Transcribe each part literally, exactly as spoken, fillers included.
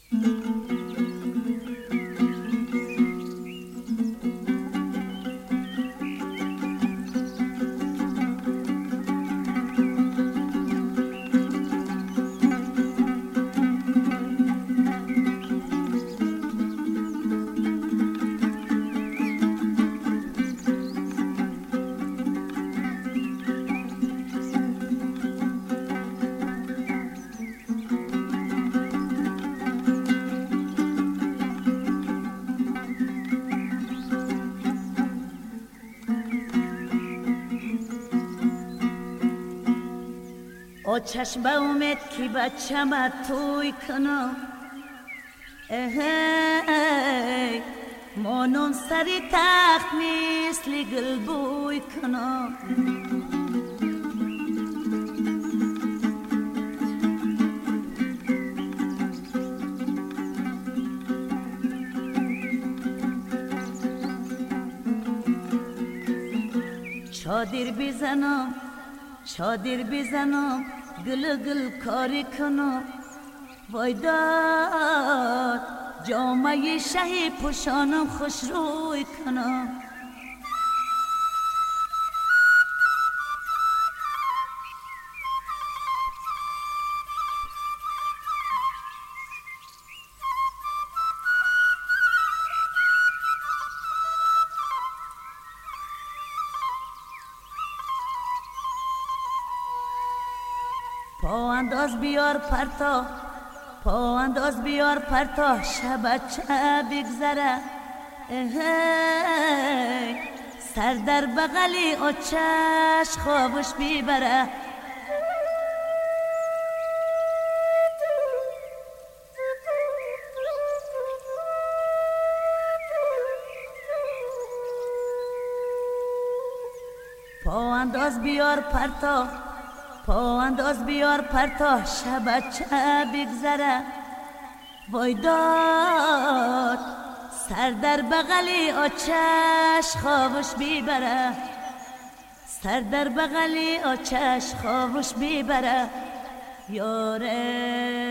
او چشم امید کی بچم توی کنم ای مونم سری تخت مثل گل بوی کنم چادر بزنم چادر بزنم گل گل کاری کنم وای داد جامعه شهی پوشانم خوش روی کنم پا انداز بیار پرتا پا انداز بیار پرتا شب چه بگذره سر در بغلی او چش خوابش بیبره پا انداز بیار پرتا پا انداز بیار پرتا شب چه بگذره وای داد سر در بغلی آچش خوابش بیبره سر در بغلی آچش خوابش بیبره یاره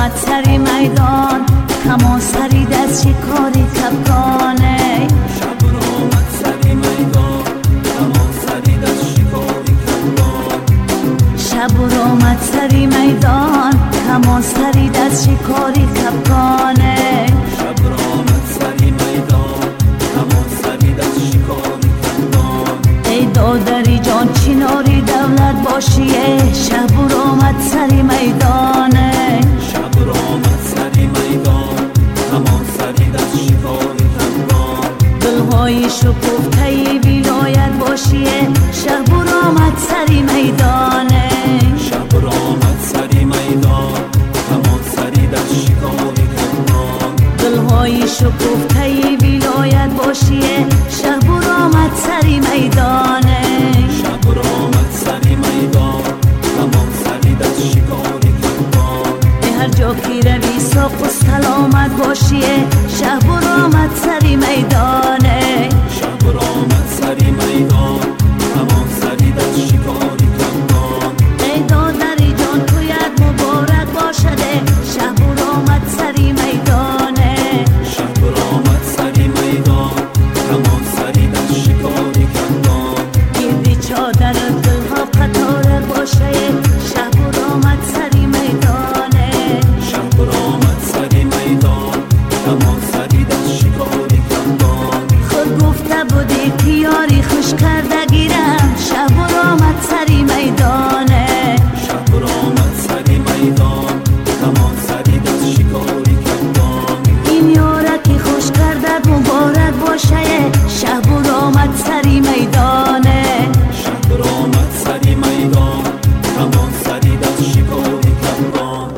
آمد سری میدان کمان سری دست شکاری کپکانه شب آمد سری میدان کمان سری دست شکاری کپکان شب آمد سری میدان کمان سری دست شکاری کپکانه شب آمد سری میدان کمان سری دست شکاری کپکان ای دادری جان چیناری دولت باشیه شب آمد سری میدانه شب آمد سری میدان کمان سری دست شکاری کپکان دلهای شکوفته ولایت باشیه شب آمد سری میدانه شب آمد سری میدان کمان سری دست شکاری کپکان دلهای شکوفته ولایت باشیه شب آمد سری میدانه شب آمد سری میدان کمان سری دست شکاری کپکان به هر جا که روی ساق و سلامت باشیه شب آمد سری میدانه شب آمد سری میدان کمان سری دست شکاری کپکان ای دادری جان تویت مبارک باشده شب آمد سری میدانه شب آمد سری میدان کمان سری دست شکاری کپکان گردی چادر دلها قطار باشه شب آمد سری میدانه شب آمد سری میدان کمان سری دست شکاری کپکان خود گفته بودی که یاری خوش کرده گیرم شب آمد سری میدانه شب آمد سری میدان کمان سری دست شکاری کپکان این یاره که خوش کرده مبارک باشه شب آمد سری میدانه شب آمد سری میدان کمان سری دست شکاری کپکان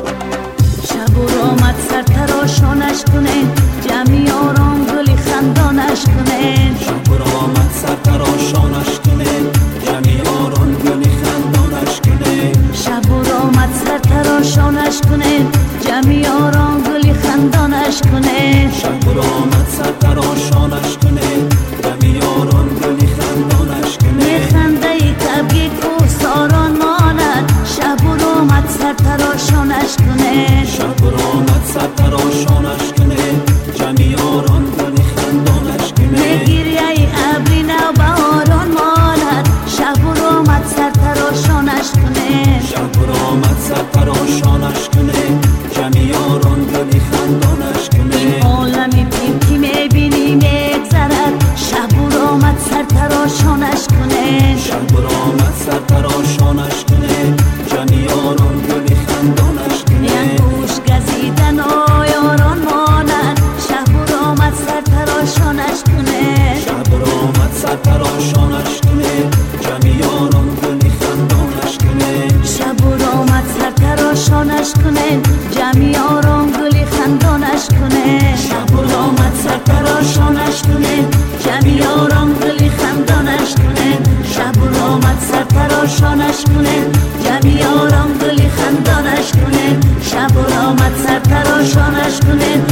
شب آمد سر تراشانش کنین جمعی آرام گلی خندانش کنین شب آمد سر تراشانش کنه جمعی آران گلی خندانش کنه شب آمد سر تراشانش کنین جمعی آرام گلی خندانش کنین شب آمد سر تراشانش کنه جمعی آران گلی خندانش کنه خنده ای کبگی کو ساران ماند شب آمد سر تراشانش کنین شب آمد سر تراشانش کنه جمعی آران گلی خندانش کنه گریه ای ابری نو بهاران ماند شب آمد سر تراشانش کنین شب آمد سر تراشانش کنه جمعی آران گلی خندانش کنه عالمی پیم که میبینی میگذرد شب آمد سر تراشانش کنین شب آمد سر تراشانش کنه جمعی آران گلی خندانش کنه یک گوش گزیدن آیاران ماند شب آمد سر تراشانش کنین شب آمد سر تراشانش کنه جمعی آران گلی خندانش کنه شب آمد سر تراشانش کنین جمعی آرام گلی خندانش کنین شب آمد سر تراشانش کنه جمعی آرام گلی خندانش کنین شب آمد سر تراشانش کنین جمعی آرام گلی خندانش کنین شب آمد سر تراشانش کنین